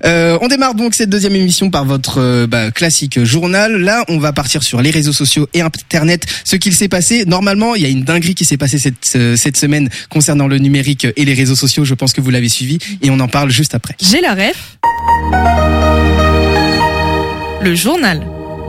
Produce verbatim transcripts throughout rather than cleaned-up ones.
Euh, on démarre donc cette deuxième émission par votre euh, bah, classique journal. Là, on va partir sur les réseaux sociaux et Internet. Ce qu'il s'est passé, normalement, il y a une dinguerie qui s'est passée cette, euh, cette semaine concernant le numérique et les réseaux sociaux. Je pense que vous l'avez suivi et on en parle juste après. J'ai la ref. Le journal.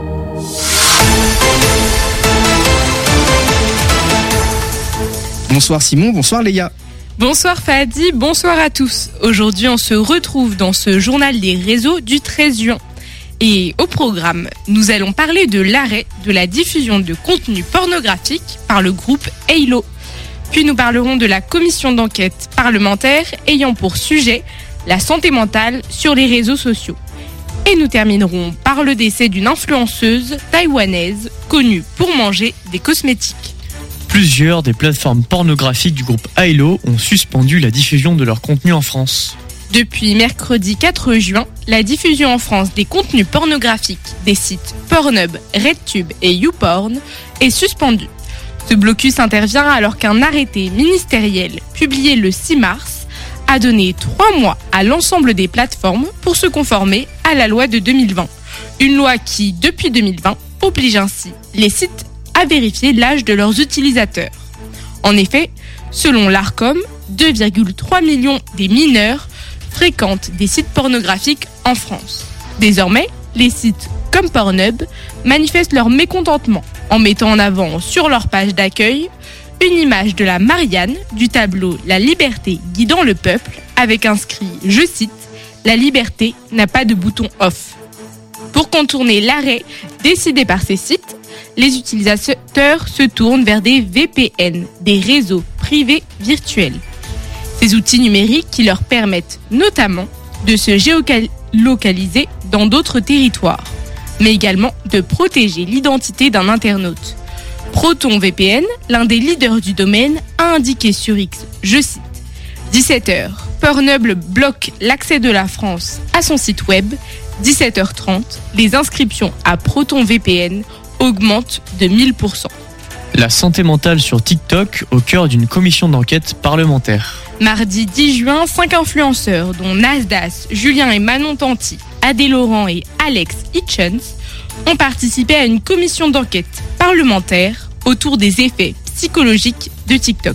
Bonsoir Simon, bonsoir Léa. Bonsoir Fadi, bonsoir à tous. Aujourd'hui, on se retrouve dans ce journal des réseaux du treize juin. Et au programme, nous allons parler de l'arrêt de la diffusion de contenu pornographique par le groupe Halo. Puis nous parlerons de la commission d'enquête parlementaire ayant pour sujet la santé mentale sur les réseaux sociaux. Et nous terminerons par le décès d'une influenceuse taïwanaise connue pour manger des cosmétiques. Plusieurs des plateformes pornographiques du groupe Halo ont suspendu la diffusion de leur contenu en France. Depuis mercredi quatre juin, la diffusion en France des contenus pornographiques des sites Pornhub, RedTube et YouPorn est suspendue. Ce blocus intervient alors qu'un arrêté ministériel publié le six mars a donné trois mois à l'ensemble des plateformes pour se conformer à la loi de deux mille vingt. Une loi qui, depuis deux mille vingt, oblige ainsi les sites à vérifier l'âge de leurs utilisateurs. En effet, selon l'Arcom, deux virgule trois millions des mineurs fréquentent des sites pornographiques en France. Désormais, les sites comme Pornhub manifestent leur mécontentement en mettant en avant sur leur page d'accueil une image de la Marianne du tableau La liberté guidant le peuple avec inscrit, je cite, « La liberté n'a pas de bouton off ». Pour contourner l'arrêt décidé par ces sites, les utilisateurs se tournent vers des V P N, des réseaux privés virtuels. Ces outils numériques qui leur permettent notamment de se géolocaliser dans d'autres territoires, mais également de protéger l'identité d'un internaute. Proton V P N, l'un des leaders du domaine, a indiqué sur X, je cite, dix-sept heures, Pornhub bloque l'accès de la France à son site web. dix-sept heures trente, les inscriptions à Proton V P N augmentent de mille pour cent. La santé mentale sur TikTok au cœur d'une commission d'enquête parlementaire. Mardi dix juin, cinq influenceurs, dont Nasdas, Julien et Manon Tanti, Adé Laurent et Alex Hitchens, ont participé à une commission d'enquête parlementaire autour des effets psychologiques de TikTok.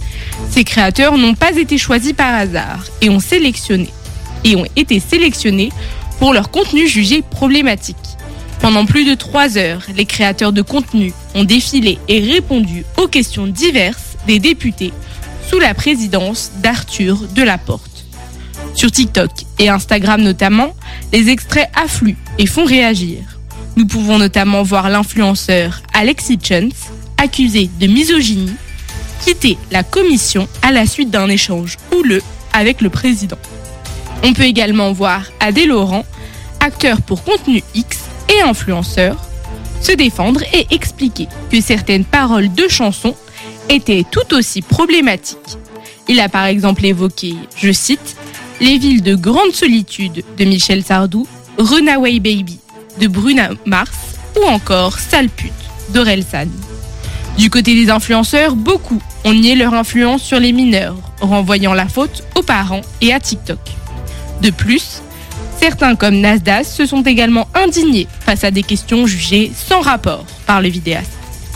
Ces créateurs n'ont pas été choisis par hasard et ont sélectionné et ont été sélectionnés pour leur contenu jugé problématique. Pendant plus de trois heures, les créateurs de contenu ont défilé et répondu aux questions diverses des députés sous la présidence d'Arthur Delaporte. Sur TikTok et Instagram notamment, les extraits affluent et font réagir. Nous pouvons notamment voir l'influenceur Alex Hitchens, accusé de misogynie, quitter la commission à la suite d'un échange houleux avec le président. On peut également voir Adé Laurent, acteur pour Contenu X et influenceur, se défendre et expliquer que certaines paroles de chansons étaient tout aussi problématiques. Il a par exemple évoqué, je cite, « Les villes de grande solitude » de Michel Sardou, « Runaway Baby » de Bruno Mars ou encore « Sale pute » d'Orelsan. Du côté des influenceurs, beaucoup ont nié leur influence sur les mineurs, renvoyant la faute aux parents et à TikTok. De plus, certains comme Nasdas se sont également indignés face à des questions jugées sans rapport par le vidéaste.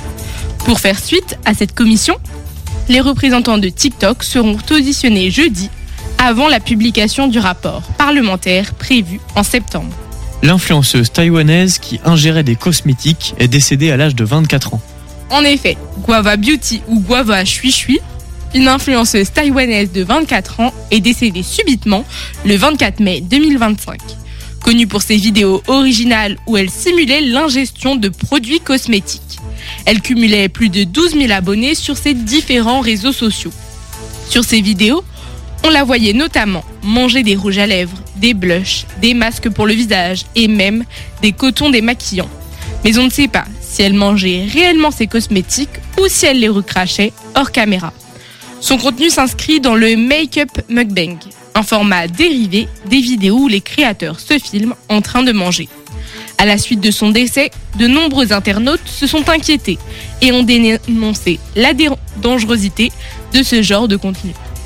Pour faire suite à cette commission, les représentants de TikTok seront auditionnés jeudi avant la publication du rapport parlementaire prévu en septembre. L'influenceuse taïwanaise qui ingérait des cosmétiques est décédée à l'âge de vingt-quatre ans. En effet, Guava Beauty ou Guava Shui Shui, une influenceuse taïwanaise de vingt-quatre ans, est décédée subitement le vingt-quatre mai deux mille vingt-cinq. Connue pour ses vidéos originales où elle simulait l'ingestion de produits cosmétiques. Elle cumulait plus de douze mille abonnés sur ses différents réseaux sociaux. Sur ces vidéos, on la voyait notamment manger des rouges à lèvres, des blushs, des masques pour le visage et même des cotons démaquillants. Mais on ne sait pas si elle mangeait réellement ses cosmétiques ou si elle les recrachait hors caméra. Son contenu s'inscrit dans le make-up mukbang, un format dérivé des vidéos où les créateurs se filment en train de manger. À la suite de son décès, de nombreux internautes se sont inquiétés et ont dénoncé la dangerosité de ce genre de contenu.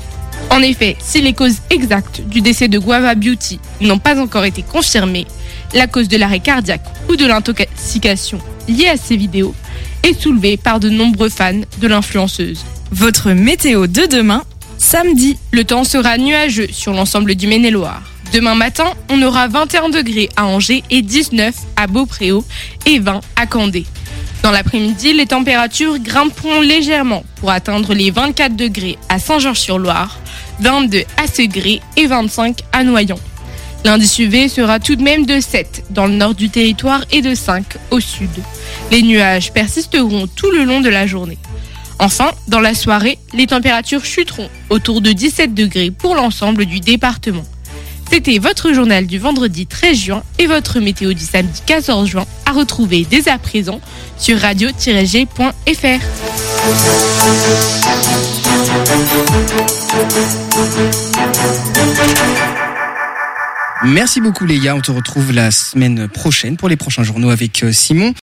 En effet, si les causes exactes du décès de Guava Beauty n'ont pas encore été confirmées, la cause de l'arrêt cardiaque ou de l'intoxication liée à ces vidéos est soulevée par de nombreux fans de l'influenceuse. Votre météo de demain, samedi. Le temps sera nuageux sur l'ensemble du Maine-et-Loire. Demain matin, on aura vingt et un degrés à Angers et dix-neuf à Beaupréau et vingt à Candé. Dans l'après-midi, les températures grimperont légèrement pour atteindre les vingt-quatre degrés à Saint-Georges-sur-Loire, vingt-deux à Segré et vingt-cinq à Noyon. L'indice U V sera tout de même de sept dans le nord du territoire et de cinq au sud. Les nuages persisteront tout le long de la journée. Enfin, dans la soirée, les températures chuteront autour de dix-sept degrés pour l'ensemble du département. C'était votre journal du vendredi treize juin et votre météo du samedi quatorze juin à retrouver dès à présent sur radio tiret g point f r. Merci beaucoup Léa, on te retrouve la semaine prochaine pour les prochains journaux avec Simon.